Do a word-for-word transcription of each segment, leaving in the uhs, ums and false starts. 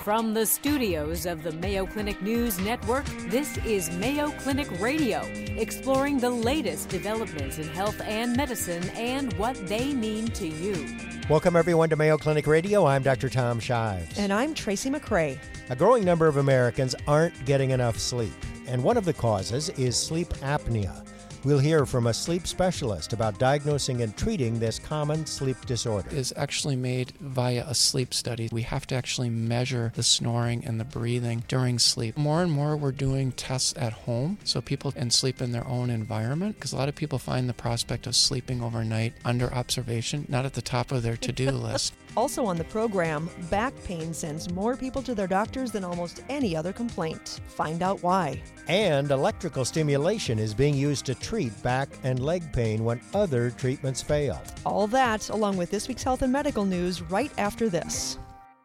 From the studios of the Mayo Clinic News Network, this is Mayo Clinic Radio, exploring the latest developments in health and medicine and what they mean to you. Welcome, everyone, to Mayo Clinic Radio. I'm Doctor Tom Shives. And I'm Tracy McCray. A growing number of Americans aren't getting enough sleep, and one of the causes is sleep apnea. We'll hear from a sleep specialist about diagnosing and treating this common sleep disorder. Is actually made via a sleep study. We have to actually measure the snoring and the breathing during sleep. More and more we're doing tests at home so people can sleep in their own environment, because a lot of people find the prospect of sleeping overnight under observation not at the top of their to-do list. Also on the program, back pain sends more people to their doctors than almost any other complaint. Find out why. And electrical stimulation is being used to treat back and leg pain when other treatments fail. All that, along with this week's health and medical news, right after this.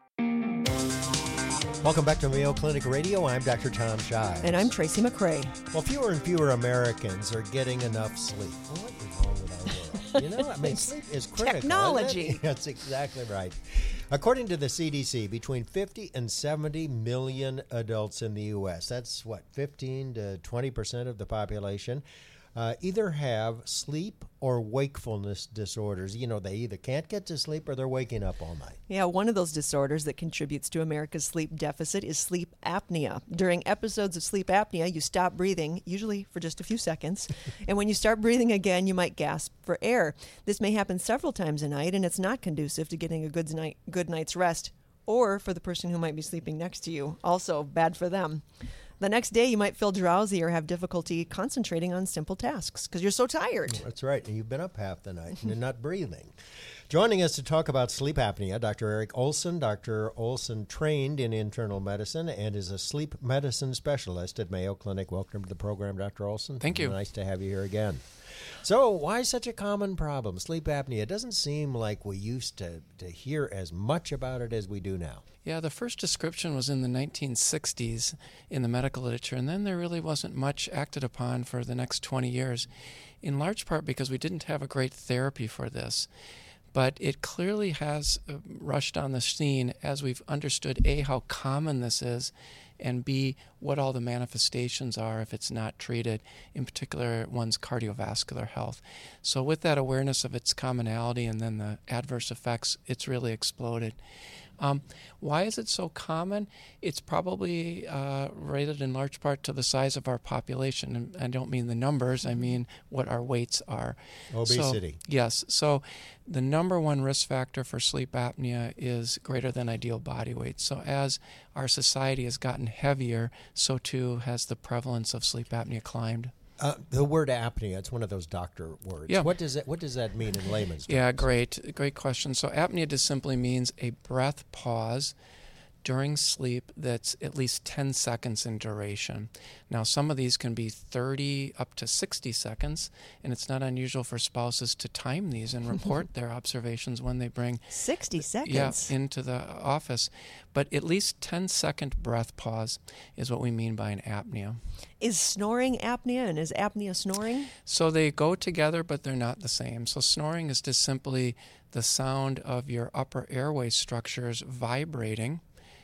Welcome back to Mayo Clinic Radio. I'm Doctor Tom Shives. And I'm Tracy McCray. Well, fewer and fewer Americans are getting enough sleep. What is wrong with our world? You know, I mean, sleep is critical. Technology. That's exactly right. According to the C D C, between fifty and seventy million adults in the U S, that's what, fifteen to twenty percent of the population, uh, either have sleep or wakefulness disorders. You know, they either can't get to sleep or they're waking up all night. Yeah, one of those disorders that contributes to America's sleep deficit is sleep apnea. During episodes of sleep apnea, you stop breathing, usually for just a few seconds. And when you start breathing again, you might gasp for air. This may happen several times a night, and it's not conducive to getting a good, night, good night's rest, or for the person who might be sleeping next to you. Also bad for them. The next day, you might feel drowsy or have difficulty concentrating on simple tasks because you're so tired. That's right. And you've been up half the night and you're not breathing. Joining us to talk about sleep apnea, Doctor Eric Olson. Doctor Olson trained in internal medicine and is a sleep medicine specialist at Mayo Clinic. Welcome to the program, Doctor Olson. Thank you. Nice to have you here again. So why such a common problem, sleep apnea? It doesn't seem like we used to, to hear as much about it as we do now. Yeah, the first description was in the nineteen sixties in the medical literature, and then there really wasn't much acted upon for the next twenty years, in large part because we didn't have a great therapy for this. But it clearly has rushed on the scene as we've understood, A, how common this is, and B, what all the manifestations are if it's not treated, in particular one's cardiovascular health. So with that awareness of its commonality and then the adverse effects, it's really exploded. Um, why is it so common? It's probably uh, related in large part to the size of our population. And I don't mean the numbers, I mean what our weights are. Obesity. So, yes. So the number one risk factor for sleep apnea is greater than ideal body weight. So as our society has gotten heavier, so too has the prevalence of sleep apnea climbed. Uh, the word apnea, it's one of those doctor words. Yeah. What does that, what does that mean in layman's terms? Yeah, great. Great question. So apnea just simply means a breath pause during sleep that's at least ten seconds in duration. Now, some of these can be thirty up to sixty seconds, and it's not unusual for spouses to time these and report their observations when they bring sixty seconds? Yeah, into the office. But at least ten second breath pause is what we mean by an apnea. Is snoring apnea, and is apnea snoring? So they go together, but they're not the same. So snoring is just simply the sound of your upper airway structures vibrating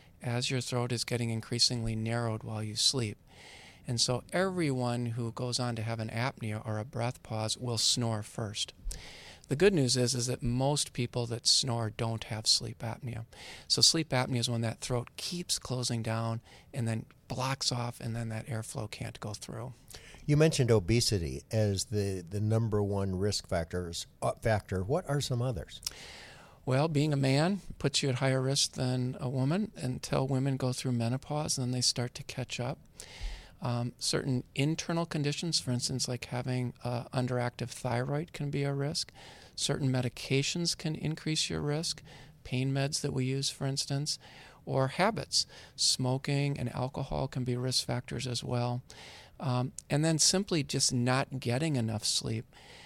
as your throat is getting increasingly narrowed while you sleep. And so everyone who goes on to have an apnea or a breath pause will snore first. The good news is, is that most people that snore don't have sleep apnea. So sleep apnea is when that throat keeps closing down and then blocks off, and then that airflow can't go through. You mentioned obesity as the, the number one risk factors, uh, factor. What are some others? Well, being a man puts you at higher risk than a woman until women go through menopause, and then they start to catch up. Um, certain internal conditions, for instance, like having uh, underactive thyroid, can be a risk. Certain medications can increase your risk, pain meds that we use, for instance, or habits. Smoking and alcohol can be risk factors as well. Um, and then simply just not getting enough sleep.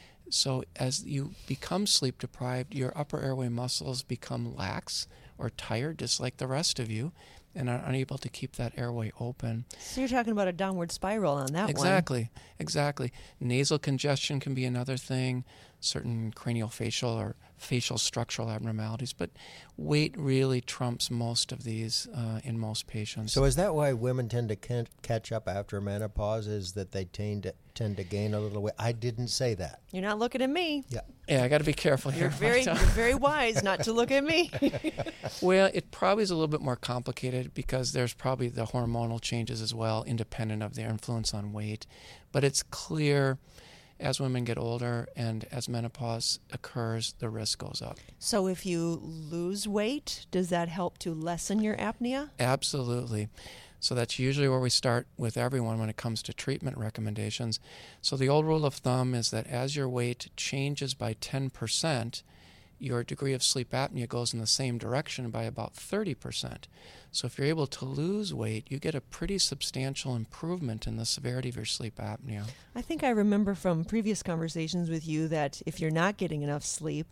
So as you become sleep deprived, your upper airway muscles become lax or tired, just like the rest of you, and are unable to keep that airway open. So you're talking about a downward spiral on that exactly, one. Exactly, exactly. Nasal congestion can be another thing. certain craniofacial or facial structural abnormalities, but weight really trumps most of these uh, in most patients. So is that why women tend to can- catch up after menopause, is that they tend to, tend to gain a little weight? I didn't say that. You're not looking at me. Yeah. Yeah, I got to be careful You're here. very, you're very wise not to look at me. Well, it probably is a little bit more complicated because there's probably the hormonal changes as well, independent of their influence on weight. But it's clear as women get older and as menopause occurs, the risk goes up. So if you lose weight, does that help to lessen your apnea? Absolutely. So that's usually where we start with everyone when it comes to treatment recommendations. So the old rule of thumb is that as your weight changes by ten percent, your degree of sleep apnea goes in the same direction by about thirty percent. So if you're able to lose weight, you get a pretty substantial improvement in the severity of your sleep apnea. I think I remember from previous conversations with you that if you're not getting enough sleep,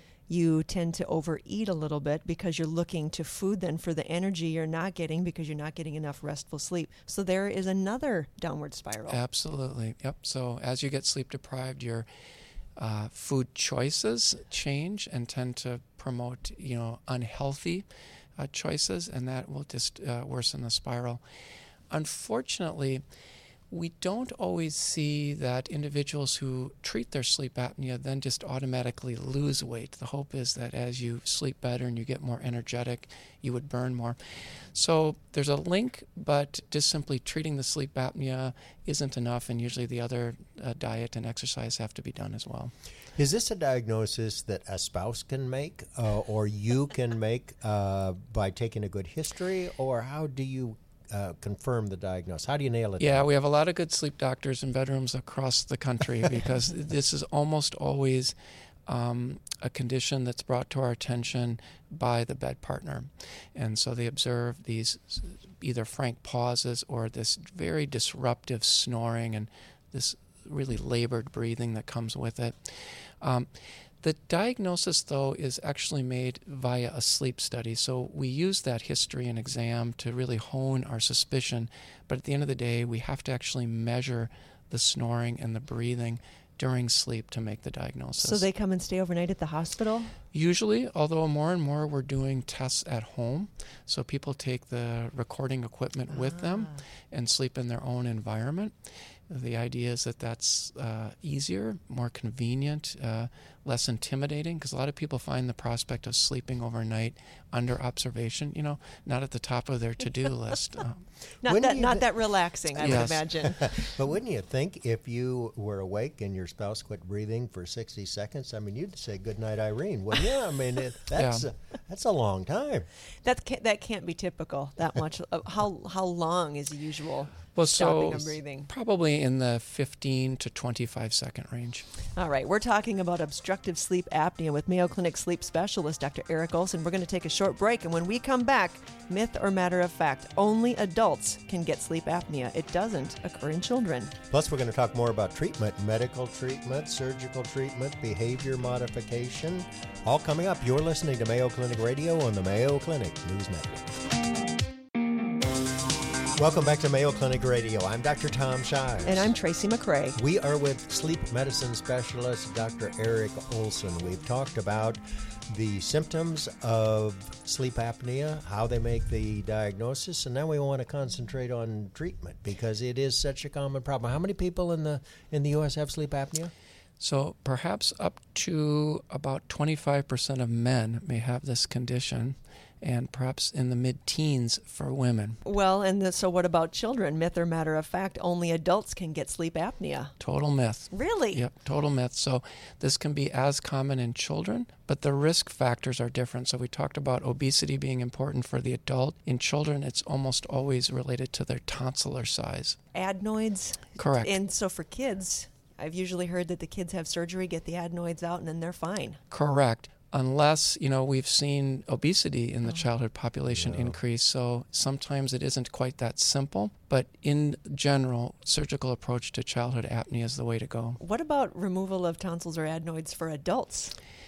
you tend to overeat a little bit because you're looking to food then for the energy you're not getting because you're not getting enough restful sleep. So there is another downward spiral. Absolutely. Yep. So as you get sleep deprived, your uh, food choices change and tend to promote, you know, unhealthy uh, choices, and that will just uh, worsen the spiral. Unfortunately, we don't always see that individuals who treat their sleep apnea then just automatically lose weight. The hope is that as you sleep better and you get more energetic, you would burn more. So there's a link, but just simply treating the sleep apnea isn't enough, and usually the other uh, diet and exercise have to be done as well. Is this a diagnosis that a spouse can make uh, or you can make uh, by taking a good history, or how do you Uh, confirm the diagnosis? How do you nail it Yeah, down? we have a lot of good sleep doctors in bedrooms across the country because this is almost always um, a condition that's brought to our attention by the bed partner. And so they observe these either frank pauses or this very disruptive snoring and this really labored breathing that comes with it. Um, The diagnosis, though, is actually made via a sleep study. So we use that history and exam to really hone our suspicion. But at the end of the day, we have to actually measure the snoring and the breathing during sleep to make the diagnosis. So they come and stay overnight at the hospital? Usually, although more and more we're doing tests at home. So people take the recording equipment with them and sleep in their own environment. The idea is that that's uh, easier, more convenient, uh, less intimidating, because a lot of people find the prospect of sleeping overnight under observation, you know, not at the top of their to-do list. Um, Not When do that you not thi- that relaxing, I would Yes. imagine. But wouldn't you think if you were awake and your spouse quit breathing for sixty seconds, I mean, you'd say, "Good night, Irene," wouldn't you? I mean, it, that's, Yeah. a, that's a long time. That can't, that can't be typical, that much. Uh, how how long is usual well, stopping so of breathing? probably in the fifteen to twenty-five second range. All right, we're talking about obstructive sleep apnea with Mayo Clinic sleep specialist Doctor Eric Olson. We're going to take a short break, and when we come back, myth or matter of fact, only adults can get sleep apnea. It doesn't occur in children. Plus, we're going to talk more about treatment, medical treatment, surgical treatment, behavior modification, all coming up. You're listening to Mayo Clinic Radio on the Mayo Clinic News Network. Welcome back to Mayo Clinic Radio. I'm Doctor Tom Shives. And I'm Tracy McCray. We are with sleep medicine specialist Doctor Eric Olson. We've talked about the symptoms of sleep apnea, how they make the diagnosis, and now we want to concentrate on treatment because it is such a common problem. How many people in the in the U S have sleep apnea? So perhaps up to about twenty-five percent of men may have this condition, and perhaps in the mid-teens for women. Well, and the, so what about children? Myth or matter of fact, only adults can get sleep apnea. Total myth. Really? Yep, total myth. So this can be as common in children, but the risk factors are different. So we talked about obesity being important for the adult. In children, it's almost always related to their tonsillar size. Adenoids? Correct. And so for kids, I've usually heard that the kids have surgery, get the adenoids out, and then they're fine. Correct. Unless, you know, we've seen obesity in the childhood population increase, so sometimes it isn't quite that simple. But in general, surgical approach to childhood apnea is the way to go. What about removal of tonsils or adenoids for adults?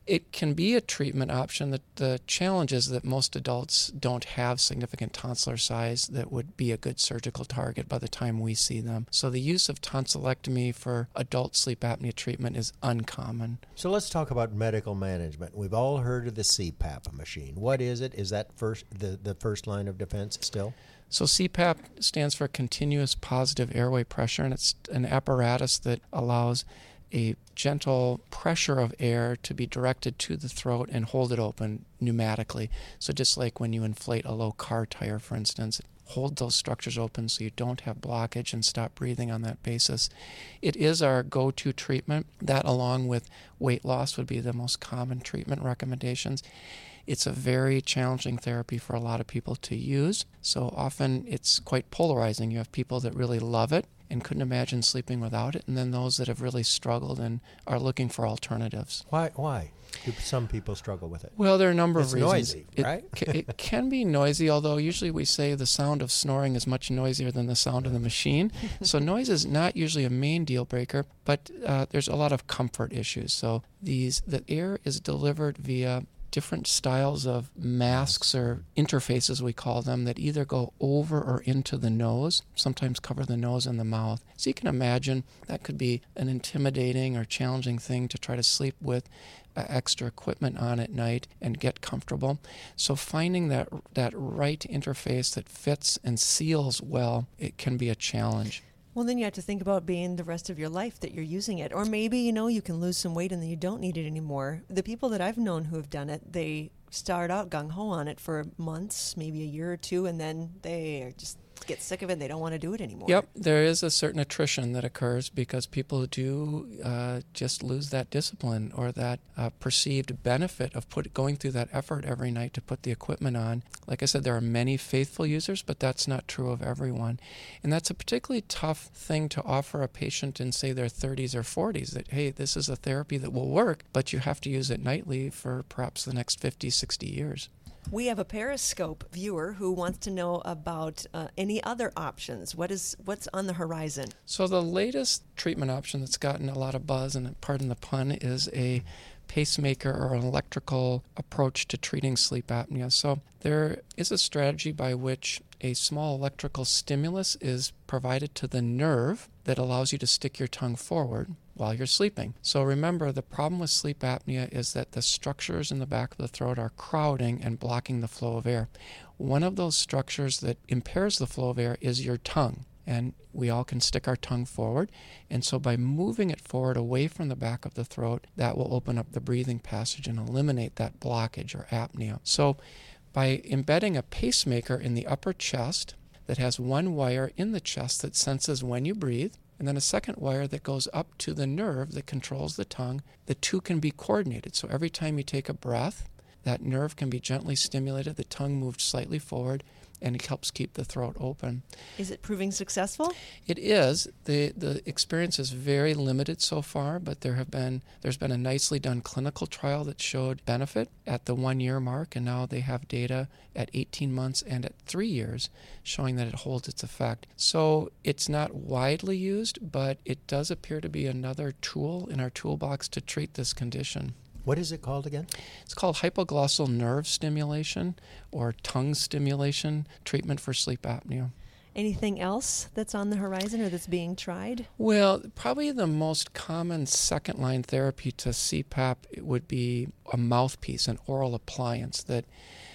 It can be a treatment option. The, the challenge is that most adults don't have significant tonsillar size that would be a good surgical target by the time we see them. So the use of tonsillectomy for adult sleep apnea treatment is uncommon. So let's talk about medical management. We've all heard of the C PAP machine. What is it? Is that first the, the first line of defense still? So C PAP stands for continuous positive airway pressure, and it's an apparatus that allows a gentle pressure of air to be directed to the throat and hold it open pneumatically. So just like when you inflate a low car tire, for instance, hold those structures open so you don't have blockage and stop breathing on that basis. It is our go-to treatment. That, along with weight loss, would be the most common treatment recommendations. It's a very challenging therapy for a lot of people to use. So often it's quite polarizing. You have people that really love it and couldn't imagine sleeping without it, and then those that have really struggled and are looking for alternatives. Why? Why do some people struggle with it? Well, there are a number it's of reasons. Noisy, it, right? It can be noisy, although usually we say the sound of snoring is much noisier than the sound of the machine. So noise is not usually a main deal breaker, but uh, there's a lot of comfort issues. So these the air is delivered via different styles of masks or interfaces, we call them, that either go over or into the nose, sometimes cover the nose and the mouth. So you can imagine that could be an intimidating or challenging thing to try to sleep with uh, extra equipment on at night and get comfortable. So finding that that right interface that fits and seals well, it can be a challenge. Well, then you have to think about being the rest of your life that you're using it. Or maybe, you know, you can lose some weight and then you don't need it anymore. The people that I've known who have done it, they start out gung-ho on it for months, maybe a year or two, and then they are just get sick of it and they don't want to do it anymore. Yep, there is a certain attrition that occurs because people do uh, just lose that discipline or that uh, perceived benefit of put, going through that effort every night to put the equipment on. Like I said, there are many faithful users, but that's not true of everyone. And that's a particularly tough thing to offer a patient in, say, their thirties or forties, that, hey, this is a therapy that will work, but you have to use it nightly for perhaps the next fifty, sixty years. We have a Periscope viewer who wants to know about uh, any other options. What is what's on the horizon? So the latest treatment option that's gotten a lot of buzz, and pardon the pun, is a pacemaker or an electrical approach to treating sleep apnea. So there is a strategy by which a small electrical stimulus is provided to the nerve that allows you to stick your tongue forward while you're sleeping. So remember, the problem with sleep apnea is that the structures in the back of the throat are crowding and blocking the flow of air. One of those structures that impairs the flow of air is your tongue. And we all can stick our tongue forward. And so by moving it forward away from the back of the throat, that will open up the breathing passage and eliminate that blockage or apnea. So by embedding a pacemaker in the upper chest that has one wire in the chest that senses when you breathe, and then a second wire that goes up to the nerve that controls the tongue, the two can be coordinated. So every time you take a breath, that nerve can be gently stimulated, the tongue moved slightly forward, and it helps keep the throat open. Is it proving successful? It is. The the experience is very limited so far, but there have been there's been a nicely done clinical trial that showed benefit at the one year mark, and now they have data at eighteen months and at three years showing that it holds its effect. So it's not widely used, but it does appear to be another tool in our toolbox to treat this condition. What is it called again? It's called hypoglossal nerve stimulation or tongue stimulation treatment for sleep apnea. Anything else that's on the horizon or that's being tried? Well, probably the most common second-line therapy to C PAP would be a mouthpiece, an oral appliance that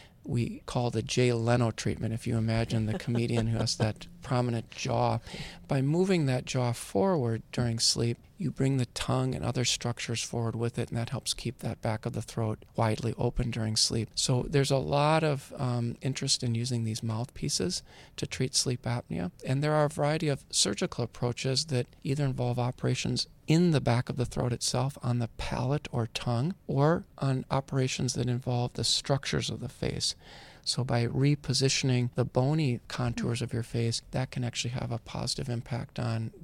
we call the Jay Leno treatment, if you imagine the comedian who has that prominent jaw. By moving that jaw forward during sleep, you bring the tongue and other structures forward with it, and that helps keep that back of the throat widely open during sleep. So there's a lot of um, interest in using these mouthpieces to treat sleep apnea. And there are a variety of surgical approaches that either involve operations in the back of the throat itself, on the palate or tongue, or on operations that involve the structures of the face. So by repositioning the bony contours of your face, that can actually have a positive impact on the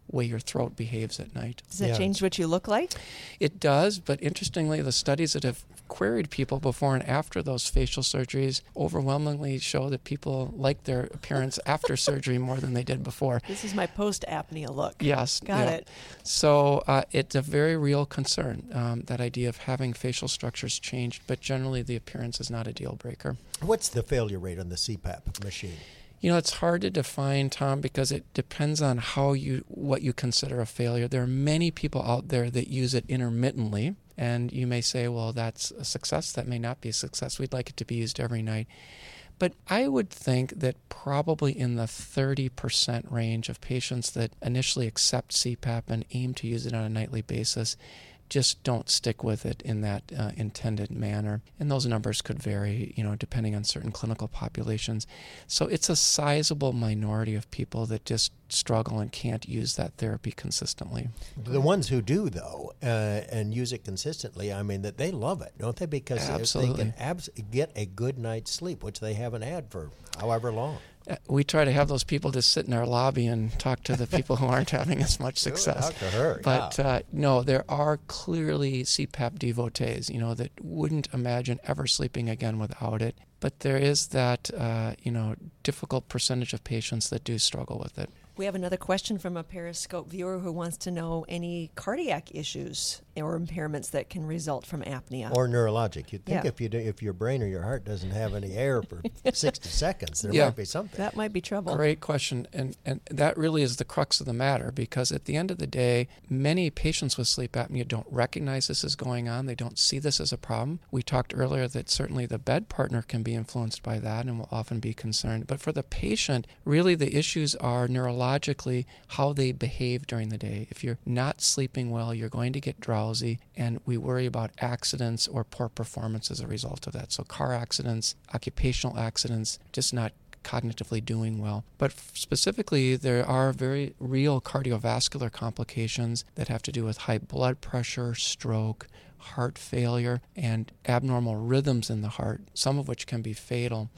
way your throat behaves at night. Does that Yeah. change what you look like? It does, but interestingly, the studies that have queried people before and after those facial surgeries overwhelmingly show that people like their appearance after surgery more than they did before. This is my post-apnea look. Yes. Got yeah. it. So uh, it's a very real concern, um, that idea of having facial structures changed, but generally the appearance is not a deal breaker. What's the failure rate on the C PAP machine? You know, it's hard to define, Tom, because it depends on how you what you consider a failure. There are many people out there that use it intermittently, and you may say, well, that's a success. That may not be a success. We'd like it to be used every night. But I would think that probably in the thirty percent range of patients that initially accept C PAP and aim to use it on a nightly basis just don't stick with it in that uh, intended manner. And those numbers could vary, you know, depending on certain clinical populations. So it's a sizable minority of people that just struggle and can't use that therapy consistently. The ones who do, though, uh, and use it consistently, I mean, that they love it, don't they? Because Absolutely. they can abs- get a good night's sleep, which they haven't had for however long. Uh, We try to have those people just sit in our lobby and talk to the people who aren't having as much success. Talk to her, But yeah. uh, no, there are clearly C PAP devotees, you know, that wouldn't imagine ever sleeping again without it. But there is that, uh, you know, difficult percentage of patients that do struggle with it. We have another question from a Periscope viewer who wants to know any cardiac issues or impairments that can result from apnea. Or neurologic. You'd think Yeah. if you do, if your brain or your heart doesn't have any air for sixty seconds, there Yeah. might be something. That might be trouble. Great question. And, and that really is the crux of the matter, because at the end of the day, many patients with sleep apnea don't recognize this is going on. They don't see this as a problem. We talked earlier that certainly the bed partner can be influenced by that and will often be concerned. But for the patient, really the issues are neurologically how they behave during the day. If you're not sleeping well, you're going to get drowsy, and we worry about accidents or poor performance as a result of that. So car accidents, occupational accidents, just not cognitively doing well. But f- specifically, there are very real cardiovascular complications that have to do with high blood pressure, stroke, heart failure, and abnormal rhythms in the heart, some of which can be fatal.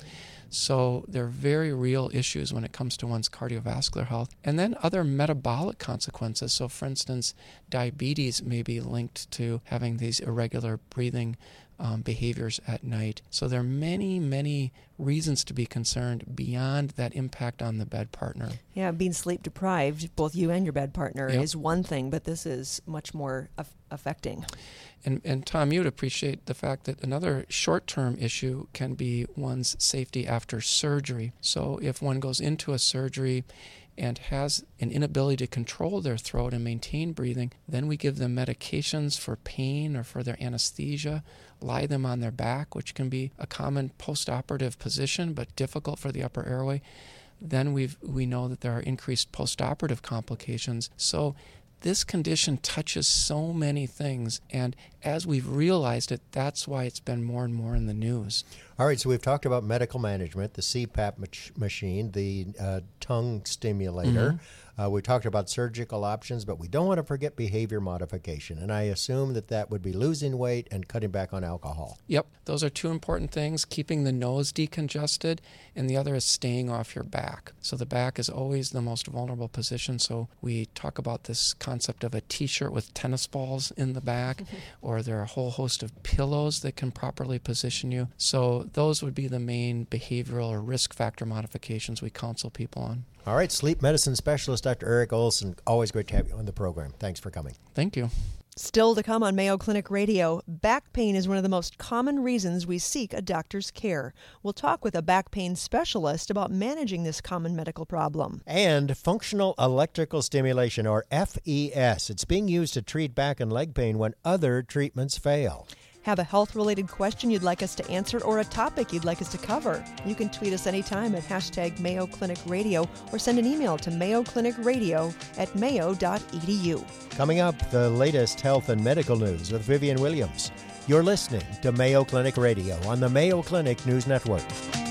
So there are very real issues when it comes to one's cardiovascular health. And then other metabolic consequences. So for instance, diabetes may be linked to having these irregular breathing um, behaviors at night. So there are many, many reasons to be concerned beyond that impact on the bed partner. Yeah, being sleep deprived, both you and your bed partner, Yep. is one thing, but this is much more aff- affecting. And, and Tom, you would appreciate the fact that another short-term issue can be one's safety after surgery. So if one goes into a surgery and has an inability to control their throat and maintain breathing, then we give them medications for pain or for their anesthesia, lie them on their back, which can be a common post-operative position but difficult for the upper airway. Then we've, we know that there are increased post-operative complications. So this condition touches so many things, and as we've realized it, that's why it's been more and more in the news. All right, so we've talked about medical management, the C PAP mach- machine, the uh, tongue stimulator. Uh, we talked about surgical options, but we don't want to forget behavior modification. And I assume that that would be losing weight and cutting back on alcohol. Yep, those are two important things, keeping the nose decongested, and the other is staying off your back. So the back is always the most vulnerable position, so we talk about this concept of a t-shirt with tennis balls in the back, or there are a whole host of pillows that can properly position you. So those would be the main behavioral or risk factor modifications we counsel people on. All right, sleep medicine specialist Doctor Eric Olson, always great to have you on the program. Thanks for coming. Thank you. Still to come on Mayo Clinic Radio, back pain is one of the most common reasons we seek a doctor's care. We'll talk with a back pain specialist about managing this common medical problem. And functional electrical stimulation, or F E S. It's being used to treat back and leg pain when other treatments fail. Have a health-related question you'd like us to answer or a topic you'd like us to cover? You can tweet us anytime at hashtag Mayo Clinic Radio or send an email to mayo clinic radio at mayo dot e d u. Coming up, the latest health and medical news with Vivian Williams. You're listening to Mayo Clinic Radio on the Mayo Clinic News Network.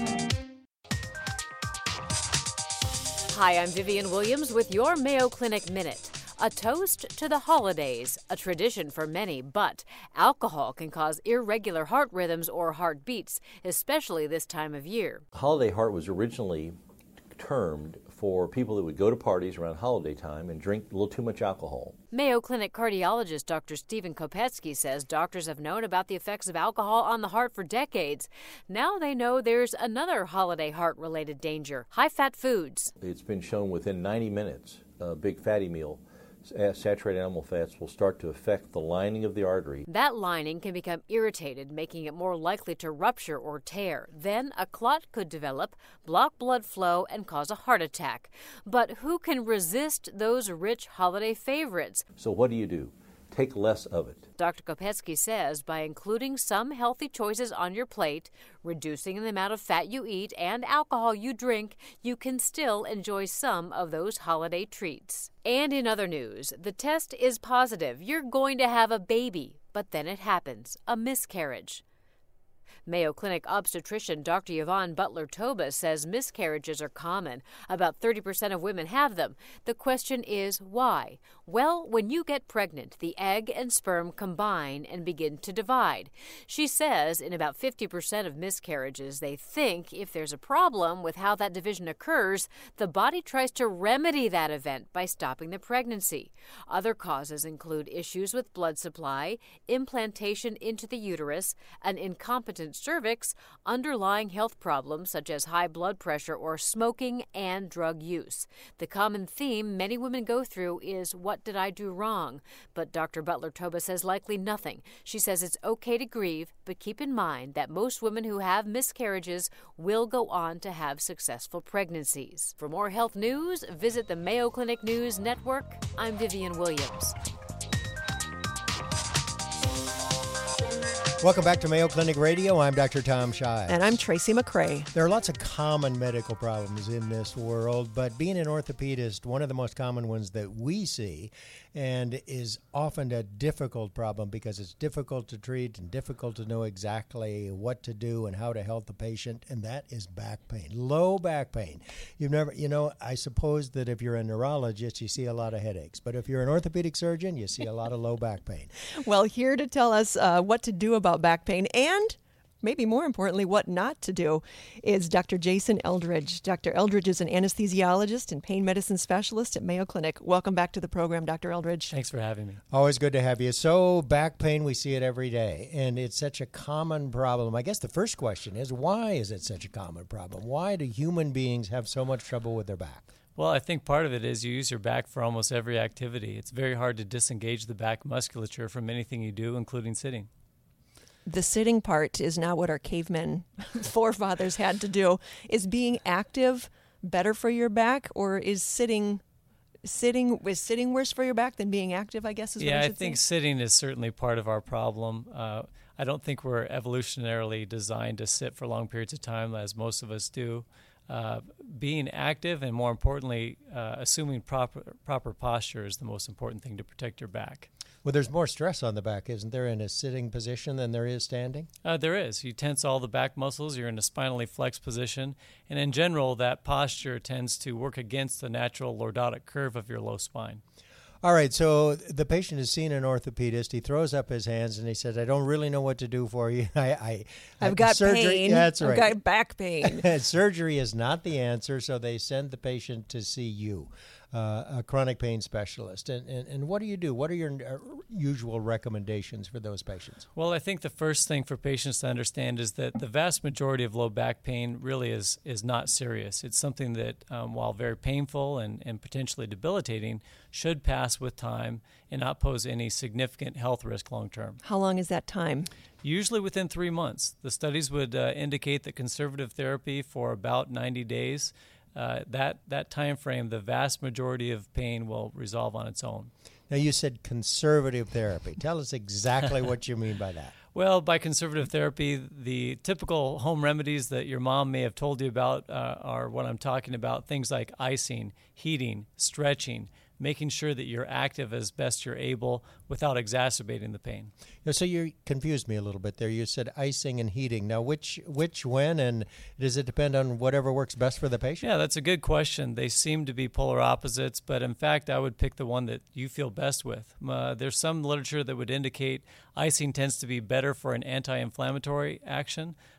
Hi, I'm Vivian Williams with your Mayo Clinic Minute. A toast to the holidays, a tradition for many, but alcohol can cause irregular heart rhythms or heartbeats, especially this time of year. Holiday heart was originally termed for people that would go to parties around holiday time and drink a little too much alcohol. Mayo Clinic cardiologist Doctor Stephen Kopetsky says doctors have known about the effects of alcohol on the heart for decades. Now they know there's another holiday heart-related danger: high-fat foods. It's been shown within ninety minutes, a big fatty meal, saturated animal fats will start to affect the lining of the artery. That lining can become irritated, making it more likely to rupture or tear. Then a clot could develop, block blood flow, and cause a heart attack. But who can resist those rich holiday favorites? So what do you do? Take less of it. Doctor Kopetsky says by including some healthy choices on your plate, reducing the amount of fat you eat and alcohol you drink, you can still enjoy some of those holiday treats. And in other news, the test is positive. You're going to have a baby, but then it happens, a miscarriage. Mayo Clinic obstetrician Doctor Yvonne Butler-Toba says miscarriages are common. About thirty percent of women have them. The question is why? Well, when you get pregnant, the egg and sperm combine and begin to divide. She says in about fifty percent of miscarriages, they think if there's a problem with how that division occurs, the body tries to remedy that event by stopping the pregnancy. Other causes include issues with blood supply, implantation into the uterus, an incompetent cervix, underlying health problems such as high blood pressure or smoking, and drug use. The common theme many women go through is, what did I do wrong? But Doctor Butler-Toba says likely nothing. She says it's okay to grieve, but keep in mind that most women who have miscarriages will go on to have successful pregnancies. For more health news, visit the Mayo Clinic News Network. I'm Vivian Williams. Welcome back to Mayo Clinic Radio. I'm Doctor Tom Shives. And I'm Tracy McCray. There are lots of common medical problems in this world, but being an orthopedist, one of the most common ones that we see, and is often a difficult problem because it's difficult to treat and difficult to know exactly what to do and how to help the patient, and that is back pain, low back pain. You've never, you know, I suppose that if you're a neurologist, you see a lot of headaches, but if you're an orthopedic surgeon, you see a lot of low back pain. Well, here to tell us uh, what to do about back pain and maybe more importantly, what not to do, is Doctor Jason Eldridge. Doctor Eldridge is an anesthesiologist and pain medicine specialist at Mayo Clinic. Welcome back to the program, Doctor Eldridge. Thanks for having me. Always good to have you. So back pain, we see it every day, and it's such a common problem. I guess the first question is, why is it such a common problem? Why do human beings have so much trouble with their back? Well, I think part of it is you use your back for almost every activity. It's very hard to disengage the back musculature from anything you do, including sitting. The sitting part is not what our cavemen forefathers had to do. Is being active better for your back, or is sitting sitting is sitting worse for your back than being active, I guess is yeah, what I I should think say? Sitting is certainly part of our problem. Uh, I don't think we're evolutionarily designed to sit for long periods of time, as most of us do. Uh, being active and, more importantly, uh, assuming proper proper posture is the most important thing to protect your back. Well, there's more stress on the back, isn't there, in a sitting position than there is standing? Uh, there is. You tense all the back muscles. You're in a spinally flexed position. And in general, that posture tends to work against the natural lordotic curve of your low spine. All right, so the patient has seen an orthopedist. He throws up his hands and he says, I don't really know what to do for you. I, I, I've got surgery, pain. Yeah, that's right. I've got back pain. Surgery is not the answer, so they send the patient to see you, uh, a chronic pain specialist. And, and, and what do you do? What are your uh, usual recommendations for those patients? Well, I think the first thing for patients to understand is that the vast majority of low back pain really is, is not serious. It's something that, um, while very painful and, and potentially debilitating, should pass with time and not pose any significant health risk long term. How long is that time? Usually within three months. The studies would uh, indicate that conservative therapy for about ninety days, uh, that, that time frame, the vast majority of pain will resolve on its own. Now, you said conservative therapy. Tell us exactly what you mean by that. Well, by conservative therapy, the typical home remedies that your mom may have told you about uh, are what I'm talking about, things like icing, heating, stretching, making sure that you're active as best you're able without exacerbating the pain. Now, so you confused me a little bit there. You said icing and heating. Now, which, which, when, and does it depend on whatever works best for the patient? Yeah, that's a good question. They seem to be polar opposites, but in fact, I would pick the one that you feel best with. Uh, there's some literature that would indicate icing tends to be better for an anti-inflammatory action,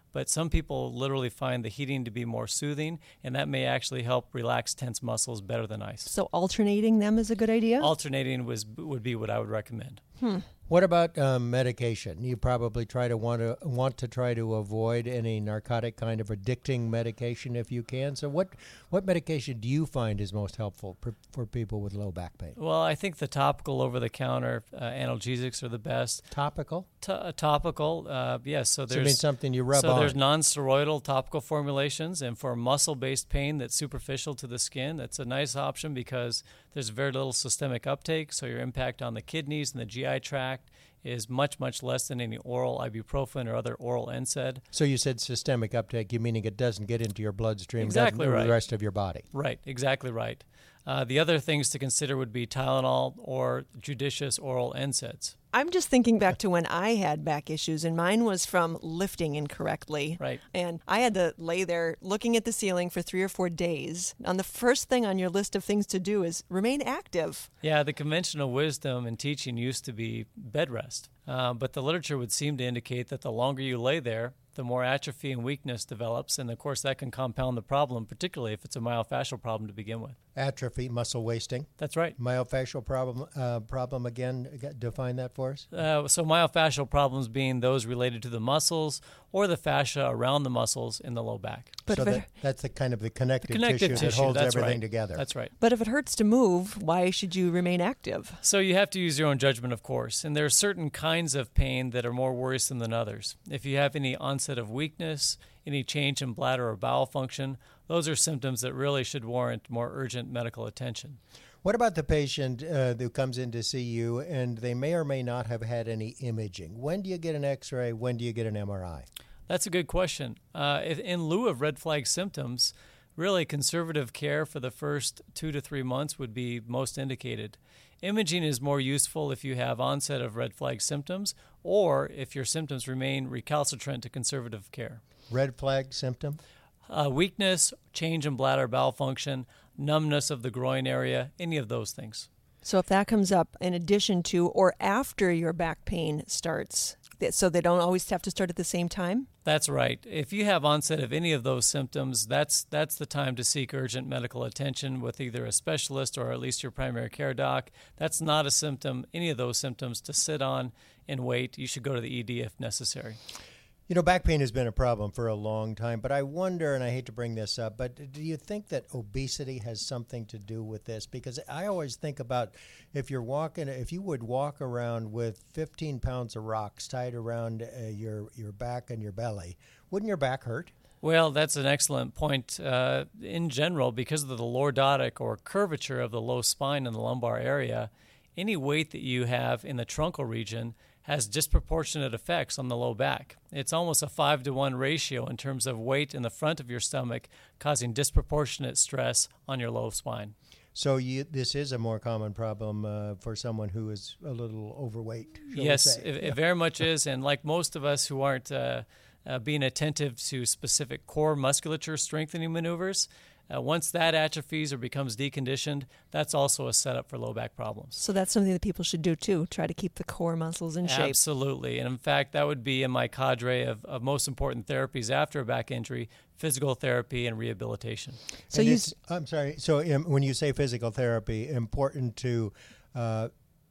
but some people literally find the heating to be more soothing, and that may actually help relax tense muscles better than ice. So alternating them is a good idea? Alternating was would be what I would recommend. Hmm. What about um, medication? You probably try to want to want to try to avoid any narcotic kind of addicting medication if you can. So, what what medication do you find is most helpful for, for people with low back pain? Well, I think the topical over-the-counter uh, analgesics are the best. Topical? T- uh, topical, uh, yes. So So there's it means something you rub so on. there's non-steroidal topical formulations, and for muscle-based pain that's superficial to the skin, that's a nice option because there's very little systemic uptake. So your impact on the kidneys and the G I tract is much, much less than any oral ibuprofen or other oral N SAID. So you said systemic uptake, you meaning it doesn't get into your bloodstream, Exactly doesn't right. the rest of your body. Right, exactly right. Uh, the other things to consider would be Tylenol or judicious oral N SAIDs. I'm just thinking back to when I had back issues, and mine was from lifting incorrectly. Right. And I had to lay there looking at the ceiling for three or four days. And the first thing on your list of things to do is remain active. Yeah, the conventional wisdom and teaching used to be bed rest. Uh, but the literature would seem to indicate that the longer you lay there, the more atrophy and weakness develops. And of course, that can compound the problem, particularly if it's a myofascial problem to begin with. Atrophy, muscle wasting. That's right. Myofascial problem, uh, problem again, define that for us. Uh, so myofascial problems being those related to the muscles or the fascia around the muscles in the low back. But so if it- that, that's the kind of the connective, Connective tissue, tissue, that holds that's everything right. together. That's right. But if it hurts to move, why should you remain active? So you have to use your own judgment, of course, and there are certain kinds of pain that are more worrisome than others. If you have any onset of weakness, any change in bladder or bowel function, those are symptoms that really should warrant more urgent medical attention. What about the patient uh, who comes in to see you and they may or may not have had any imaging? When do you get an X-ray? When do you get an M R I? That's a good question. Uh, if, in lieu of red flag symptoms, really conservative care for the first two to three months would be most indicated. Imaging is more useful if you have onset of red flag symptoms or if your symptoms remain recalcitrant to conservative care. Red flag symptom? Uh, weakness, change in bladder bowel function, numbness of the groin area, any of those things. So if that comes up in addition to or after your back pain starts, th- so they don't always have to start at the same time? That's right. If you have onset of any of those symptoms, that's that's the time to seek urgent medical attention with either a specialist or at least your primary care doc. That's not a symptom, any of those symptoms, to sit on and wait. You should go to the E D if necessary. You know, back pain has been a problem for a long time, but I wonder, and I hate to bring this up, but do you think that obesity has something to do with this? Because I always think about if you're walking, if you would walk around with fifteen pounds of rocks tied around uh, your, your back and your belly, wouldn't your back hurt? Well, that's an excellent point. Uh, in general, because of the lordotic or curvature of the low spine in the lumbar area, any weight that you have in the truncal region has disproportionate effects on the low back. It's almost a five to one ratio in terms of weight in the front of your stomach causing disproportionate stress on your low spine. So you, this is a more common problem uh, for someone who is a little overweight, shall we Yes, say. it, it very much is. And like most of us who aren't uh, uh, being attentive to specific core musculature strengthening maneuvers, Uh, once that atrophies or becomes deconditioned, that's also a setup for low back problems. So that's something that people should do too, try to keep the core muscles in shape. Absolutely. And in fact, that would be in my cadre of, of most important therapies after a back injury, physical therapy and rehabilitation. So And you it's- I'm sorry. So um, when you say physical therapy, important to uh,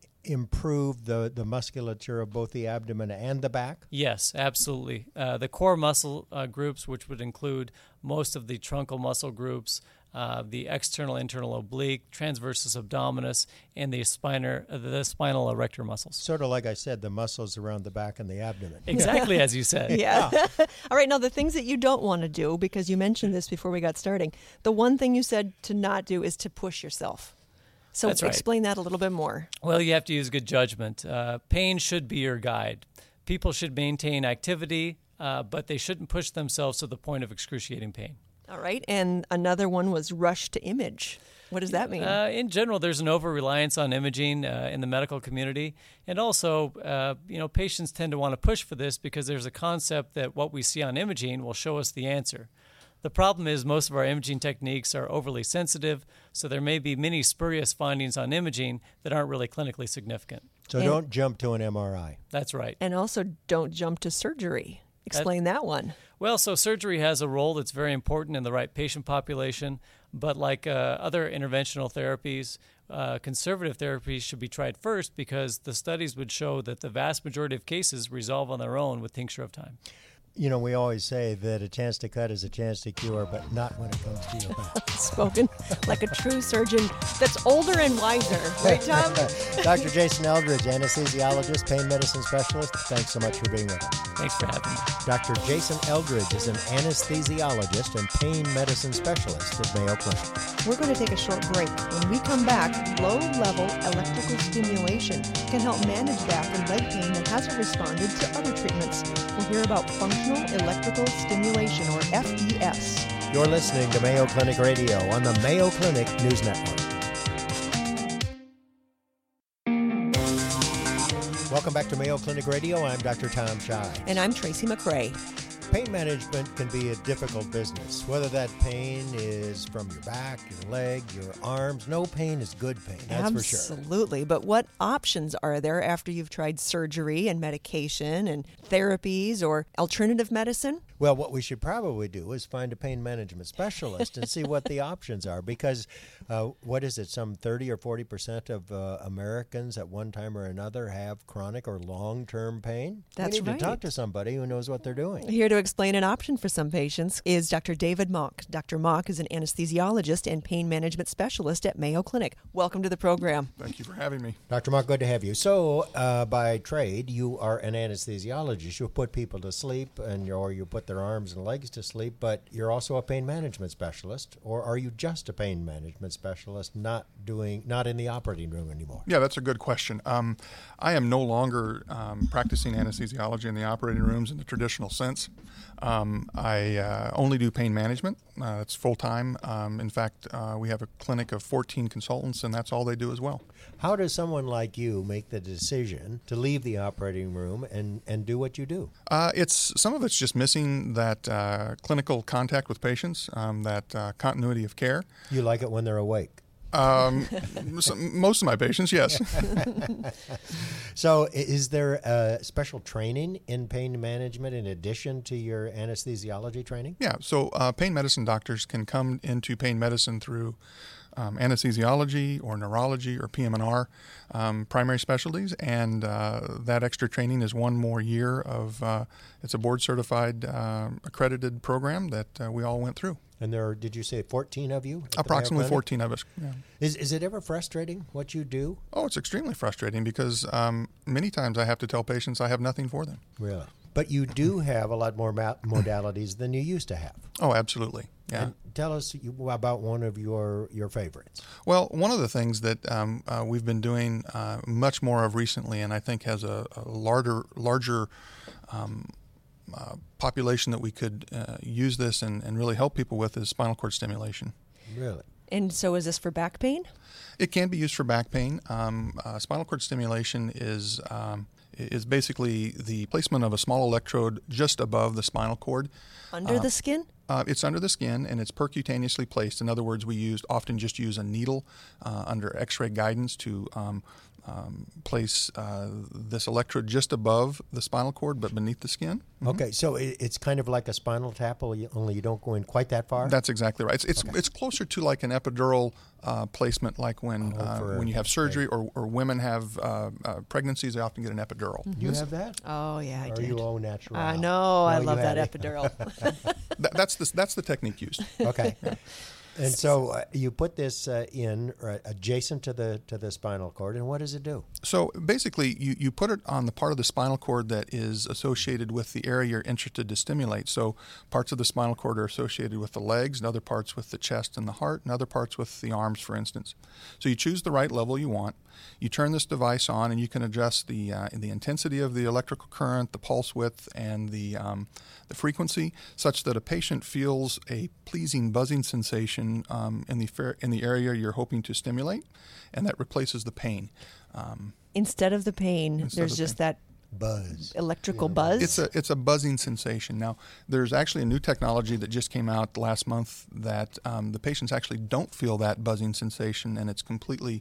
improve the, the musculature of both the abdomen and the back? Yes, absolutely. Uh, the core muscle uh, groups, which would include most of the truncal muscle groups, uh, the external internal oblique, transversus abdominis, and the spinal, uh, the spinal erector muscles. Sort of like I said, the muscles around the back and the abdomen. Exactly as you said. Yeah. All right. Now, the things that you don't want to do, because you mentioned this before we got starting, the one thing you said to not do is to push yourself. So That's right. explain that a little bit more. Well, you have to use good judgment. Uh, pain should be your guide. People should maintain activity, uh, but they shouldn't push themselves to the point of excruciating pain. All right. And another one was rush to image. What does that mean? Uh, in general, there's an over-reliance on imaging uh, in the medical community. And also, uh, you know, patients tend to want to push for this because there's a concept that what we see on imaging will show us the answer. The problem is most of our imaging techniques are overly sensitive, so there may be many spurious findings on imaging that aren't really clinically significant. So And- don't jump to an M R I. That's right. And also, don't jump to surgery. Explain that, that one. Well, so surgery has a role that's very important in the right patient population, but like uh, other interventional therapies, uh, conservative therapies should be tried first because the studies would show that the vast majority of cases resolve on their own with tincture of time. You know, we always say that a chance to cut is a chance to cure, but not when it comes to your back. Spoken like a true surgeon that's older and wiser. Right, Tom? Doctor Jason Eldridge, anesthesiologist, pain medicine specialist. Thanks so much for being with us. Thanks for having me. Doctor Jason Eldridge is an anesthesiologist and pain medicine specialist at Mayo Clinic. We're going to take a short break. When we come back, low-level electrical stimulation can help manage back and leg pain that hasn't responded to other treatments. We'll hear about functional electrical stimulation, or F E S. You're listening to Mayo Clinic Radio on the Mayo Clinic News Network. Welcome back to Mayo Clinic Radio. I'm Doctor Tom Shives. And I'm Tracy McRae. Pain management can be a difficult business, whether that pain is from your back, your leg, your arms. No pain is good pain, that's for sure. Absolutely. But what options are there after you've tried surgery and medication and therapies or alternative medicine? Well, what we should probably do is find a pain management specialist and see what the options are, because uh, what is it, some thirty or forty percent of uh, Americans at one time or another have chronic or long-term pain? That's we need right. to talk to somebody who knows what they're doing. Here to explain an option for some patients is Doctor David Mock. Doctor Mock is an anesthesiologist and pain management specialist at Mayo Clinic. Welcome to the program. Thank you for having me. Doctor Mock, good to have you. So, uh, by trade, you are an anesthesiologist. You put people to sleep, and or you put their arms and legs to sleep, but you're also a pain management specialist, or are you just a pain management specialist, not doing, not in the operating room anymore? Yeah, that's a good question. Um, I am no longer um, practicing anesthesiology in the operating rooms in the traditional sense. Um, I uh, only do pain management. Uh, it's full-time. Um, in fact, uh, we have a clinic of fourteen consultants, and that's all they do as well. How does someone like you make the decision to leave the operating room and, and do what you do? Uh, it's some of it's just missing that uh, clinical contact with patients, um, that uh, continuity of care. You like it when they're awake? Um, some, most of my patients, yes. So is there a special training in pain management in addition to your anesthesiology training? Yeah, so uh, pain medicine doctors can come into pain medicine through um, anesthesiology or neurology or P M and R um, primary specialties, and uh, that extra training is one more year of, uh, it's a board-certified, uh, accredited program that uh, we all went through. And there are, did you say fourteen of you? Approximately fourteen of us. Yeah. Is is it ever frustrating what you do? Oh, it's extremely frustrating because um, many times I have to tell patients I have nothing for them. Really? But you do have a lot more ma- modalities than you used to have. Oh, absolutely. Yeah. And tell us about one of your, your favorites. Well, one of the things that um, uh, we've been doing uh, much more of recently, and I think has a, a larger, larger um, uh, population that we could uh, use this and, and really help people with, is spinal cord stimulation. Really? And so is this for back pain? It can be used for back pain. Um, uh, spinal cord stimulation is um, is basically the placement of a small electrode just above the spinal cord. Under uh, the skin? Uh, it's under the skin, and it's percutaneously placed. In other words, we used often just use a needle uh, under X-ray guidance to um, um, place uh, this electrode just above the spinal cord, but beneath the skin. Mm-hmm. Okay, so it, it's kind of like a spinal tap, only you don't go in quite that far? That's exactly right. It's it's, Okay. it's closer to like an epidural uh, placement, like when Oh, uh, for- when you have surgery or, or women have uh, uh, pregnancies, they often get an epidural. You have that? Oh, yeah, I Or are did. you all natural? I know. I No, love you that had it. epidural. That, that's the that's the technique used. Okay. And so uh, you put this uh, in uh, adjacent to the to the spinal cord, and what does it do? So basically, you, you put it on the part of the spinal cord that is associated with the area you're interested to stimulate. So parts of the spinal cord are associated with the legs, and other parts with the chest and the heart, and other parts with the arms, for instance. So you choose the right level you want. You turn this device on, and you can adjust the uh, the intensity of the electrical current, the pulse width, and the um, the frequency, such that a patient feels a pleasing buzzing sensation um, in the fer- in the area you're hoping to stimulate, and that replaces the pain. Um, Instead of the pain, Instead there's of the just pain. that Buzz. electrical Yeah. buzz. It's a it's a buzzing sensation. Now, there's actually a new technology that just came out last month that um, the patients actually don't feel that buzzing sensation, and it's completely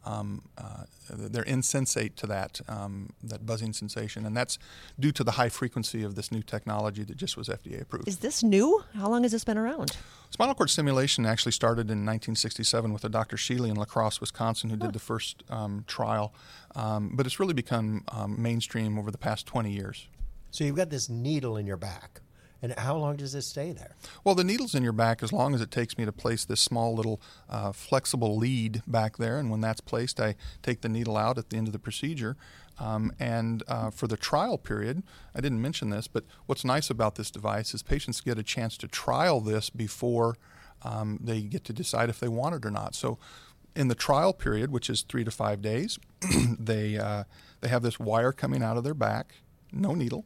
um, uh, they're insensate to that um, that buzzing sensation, and that's due to the high frequency of this new technology that just was F D A approved. Is this new? How long has this been around? Spinal cord stimulation actually started in nineteen sixty-seven with a Doctor Sheely in La Crosse, Wisconsin, who Huh. did the first um, trial, um, but it's really become um, mainstream over the past twenty years. So you've got this needle in your back. And how long does this stay there? Well, the needle's in your back as long as it takes me to place this small little uh, flexible lead back there. And when that's placed, I take the needle out at the end of the procedure. Um, and uh, for the trial period, I didn't mention this, but what's nice about this device is patients get a chance to trial this before um, they get to decide if they want it or not. So in the trial period, which is three to five days, they, uh, they have this wire coming out of their back, no needle.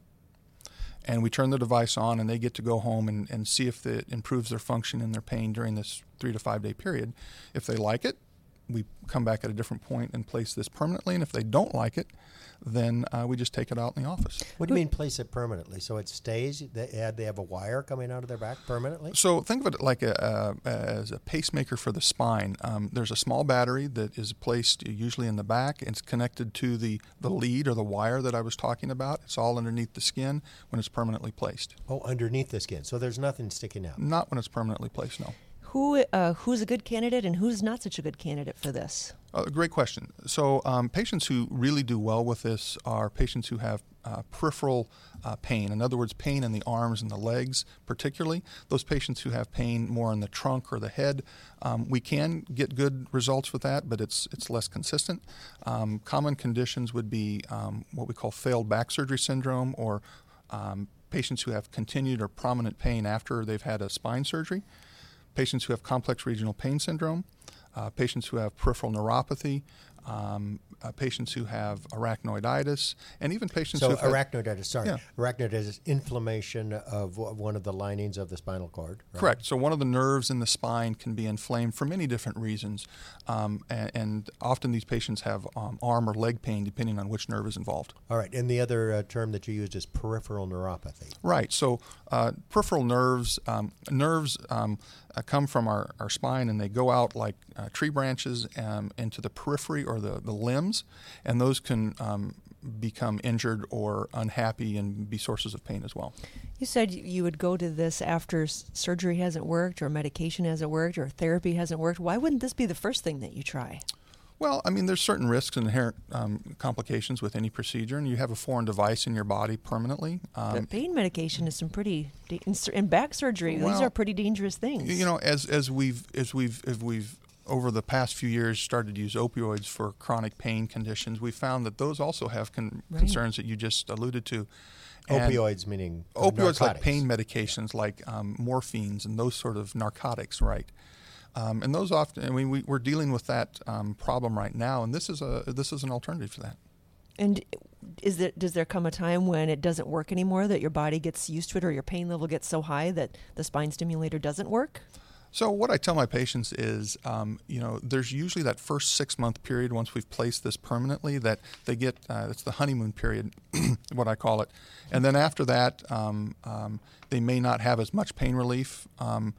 And we turn the device on, and they get to go home and, and see if it improves their function and their pain during this three to five day period. If they like it, we come back at a different point and place this permanently. And if they don't like it, then uh, we just take it out in the office. What do you mean place it permanently? So it stays, they have, they have a wire coming out of their back permanently? So think of it like a, a, as a pacemaker for the spine. Um, there's a small battery that is placed usually in the back. It's connected to the, the lead or the wire that I was talking about. It's all underneath the skin when it's permanently placed. Oh, underneath the skin. So there's nothing sticking out. Not when it's permanently placed, no. Who uh, who's a good candidate and who's not such a good candidate for this? Uh, great question. So um, patients who really do well with this are patients who have uh, peripheral uh, pain. In other words, pain in the arms and the legs particularly. Those patients who have pain more in the trunk or the head, um, we can get good results with that, but it's it's less consistent. Um, common conditions would be um, what we call failed back surgery syndrome, or um, patients who have continued or prominent pain after they've had a spine surgery. Patients who have complex regional pain syndrome, uh, patients who have peripheral neuropathy, um, uh, patients who have arachnoiditis, and even patients So who have arachnoiditis, sorry. Yeah. Arachnoiditis is inflammation of w- one of the linings of the spinal cord. Right? Correct. So one of the nerves in the spine can be inflamed for many different reasons, um, and, and often these patients have um, arm or leg pain depending on which nerve is involved. All right. And the other uh, term that you used is peripheral neuropathy. Right. So uh, peripheral nerves, um, nerves um, uh, come from our, our spine, and they go out like uh, tree branches um, into the periphery or the, the limbs, and those can um, become injured or unhappy and be sources of pain as well. You said you would go to this after s- surgery hasn't worked or medication hasn't worked or therapy hasn't worked. Why wouldn't this be the first thing that you try? Well, I mean, there's certain risks and inherent um, complications with any procedure, and you have a foreign device in your body permanently. Um, But pain medication is some pretty, da- in sur- in back surgery, these Well, are pretty dangerous things. You know, as as we've as we've as we've over the past few years started to use opioids for chronic pain conditions, we found that those also have con- Right. concerns that you just alluded to. And Opioids meaning uh, opioids like narcotics. pain medications, like um, morphines and those sort of narcotics, right? Um, and those often, I mean, we, we're dealing with that um, problem right now, and this is a this is an alternative to that. And is there, does there come a time when it doesn't work anymore, that your body gets used to it or your pain level gets so high that the spine stimulator doesn't work? So what I tell my patients is, um, you know, there's usually that first six-month period once we've placed this permanently that they get, uh, it's the honeymoon period, what I call it. And then after that, um, um, they may not have as much pain relief. Um,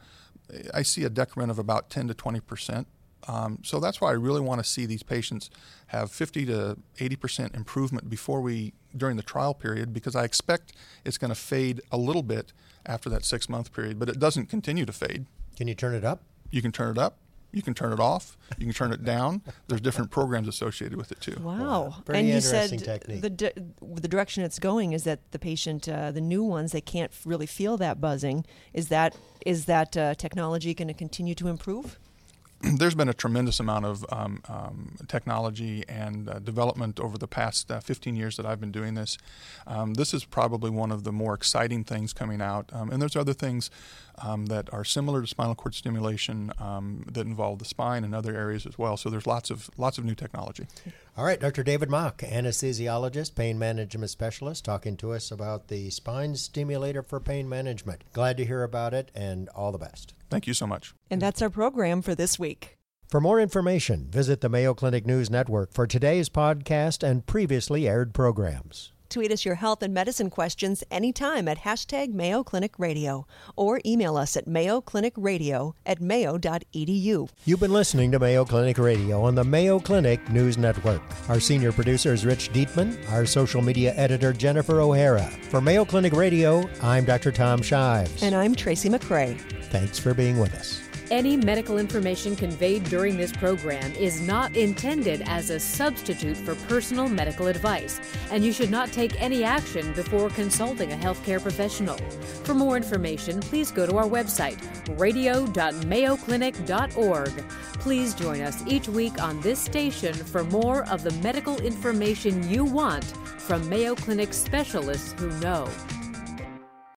I see a decrement of about ten to twenty percent. Um, so that's why I really want to see these patients have fifty to eighty percent improvement before we, during the trial period, because I expect it's going to fade a little bit after that six-month period, but it doesn't continue to fade. Can you turn it up? You can turn it up. You can turn it off. You can turn it down. There's different programs associated with it too. Wow. Pretty and you interesting said technique. the di- the direction it's going is that the patient, uh, the new ones, they can't f- really feel that buzzing. Is that is that uh, technology going to continue to improve? There's been a tremendous amount of um, um, technology and uh, development over the past uh, fifteen years that I've been doing this. Um, this is probably one of the more exciting things coming out. Um, and there's other things um, that are similar to spinal cord stimulation um, that involve the spine and other areas as well. So there's lots of lots of new technology. All right, Doctor David Mock, anesthesiologist, pain management specialist, talking to us about the spine stimulator for pain management. Glad to hear about it, and all the best. Thank you so much. And that's our program for this week. For more information, visit the Mayo Clinic News Network for today's podcast and previously aired programs. Tweet us your health and medicine questions anytime at hashtag Mayo Clinic Radio or email us at mayo clinic radio at mayo dot e d u. You've been listening to Mayo Clinic Radio on the Mayo Clinic News Network. Our senior producer is Rich Dietman, our social media editor Jennifer O'Hara. For Mayo Clinic Radio, I'm Doctor Tom Shives. And I'm Tracy McCray. Thanks for being with us. Any medical information conveyed during this program is not intended as a substitute for personal medical advice, and you should not take any action before consulting a healthcare professional. For more information, please go to our website, radio dot mayo clinic dot org. Please join us each week on this station for more of the medical information you want from Mayo Clinic specialists who know.